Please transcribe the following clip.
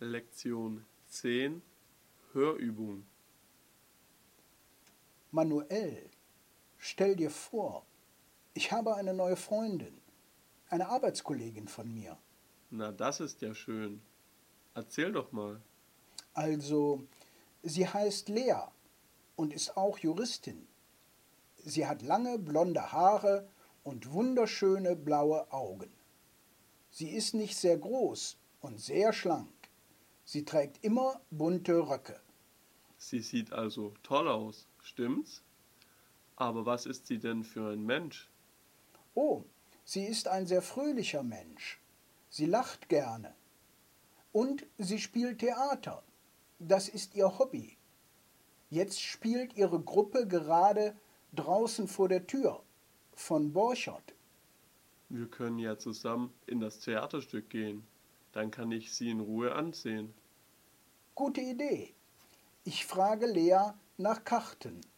Lektion 10 Hörübung. Manuel, stell dir vor, ich habe eine neue Freundin, eine Arbeitskollegin von mir. Na, das ist ja schön. Erzähl doch mal. Also, sie heißt Lea und ist auch Juristin. Sie hat lange blonde Haare und wunderschöne blaue Augen. Sie ist nicht sehr groß und sehr schlank. Sie trägt immer bunte Röcke. Sie sieht also toll aus, stimmt's? Aber was ist sie denn für ein Mensch? Oh, sie ist ein sehr fröhlicher Mensch. Sie lacht gerne. Und sie spielt Theater. Das ist ihr Hobby. Jetzt spielt ihre Gruppe gerade draußen vor der Tür von Borchert. Wir können ja zusammen in das Theaterstück gehen. Dann kann ich sie in Ruhe ansehen. Gute Idee. Ich frage Lea nach Karten.